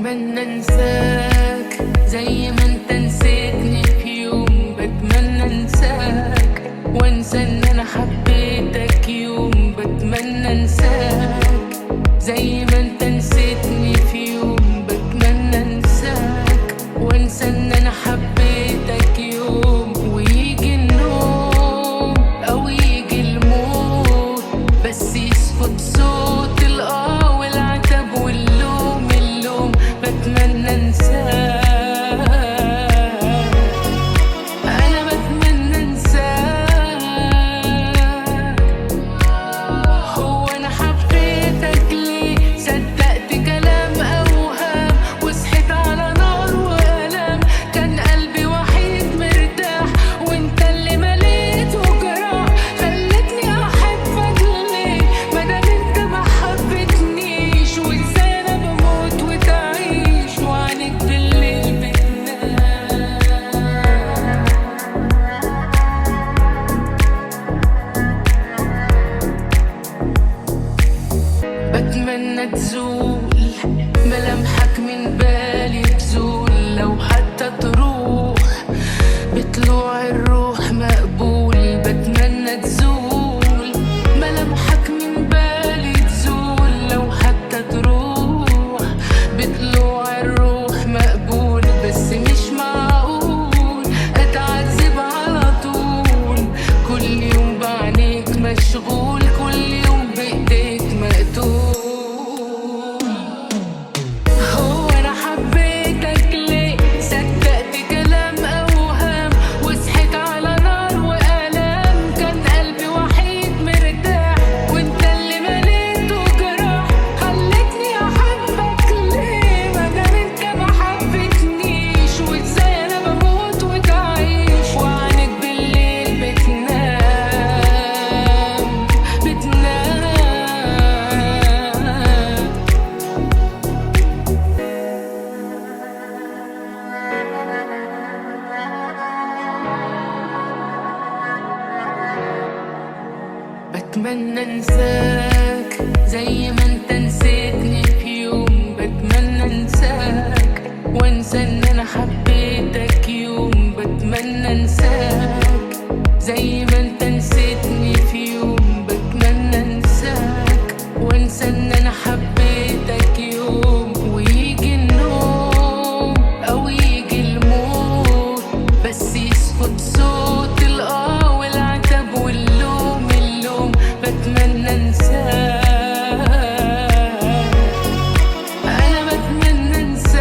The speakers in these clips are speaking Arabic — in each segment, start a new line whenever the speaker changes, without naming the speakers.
بتمنى انساك زي ما انت نسيتني في يوم. بتمنى انساك وانسى ان انا حبيتك يوم. بتمنى انساك زي ما انت نسيتني في يوم. بتمنى انساك وانسى ان انا حبيتك يوم. ويجي النوم او يجي الموت بس يسكت صوت الاه والعتب واللوم اللوم. بتمنى انساك، انا بتمنى انساك. هو انا حبيتك ليه؟ صدقت كلام اوهام وصحيت على نار والام. كان قلبي وحيد مرتاح وانت اللي مليته جراح. خلتني احبك ليه مادام انت ما حبتنيش؟ وازاي انا بموت وتعيش وعنك بالليل بتنام. بتمنى تزول ملامحك من بالي، تزول لو حتى تروح بطلوع الروح مقبول. بتمنى تزول ملامحك من بالي، تزول لو حتى تروح بطلوع الروح مقبول. بس مش معقول اتعذب على طول، كل يوم بعينيك مشغول، كل يوم بايديك مقتول. هو انا حبيتك ليه؟ صدقت كلام اوهام وصحيت على نار والام. كان قلبي وحيد مرتاح وانت اللي مليته جراح. خلتني احبك ليه مادام انت ما حبتنيش؟ وازاي انا بموت وتعيش وعنك بالليل بتنام بتنام. بتمنى انساك زي ما انت نسيتني في يوم. بتمنى انساك وانسى ان انا حبيتك يوم. بتمنى انساك زي ما انت نسيتني في يوم. بتمنى انساك وانسى ان انا حبيتك يوم. ويجي النوم او يجي الموت بس يسكت صوت الاه والعتب واللوم اللوم. بتمنى انساك، انا بتمنى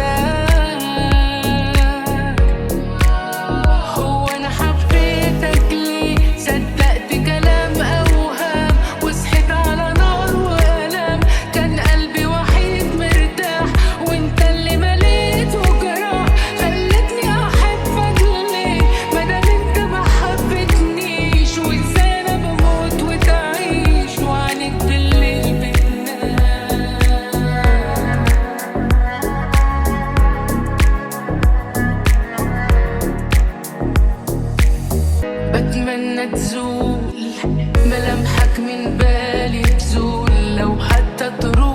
انساك. هو انا حبيتك ليه؟ صدقت كلام اوهام وصحيت على نار والام. كان قلبي وحيد مرتاح وانت اللي مليته جراح. خلتني احبك ليه مادام انت ما حبتنيش؟ وازاي انا بموت وتعيش وعنك بالليل بتنام. بتمنى تزول ملامحك من بالي، تزول لو حتى تروح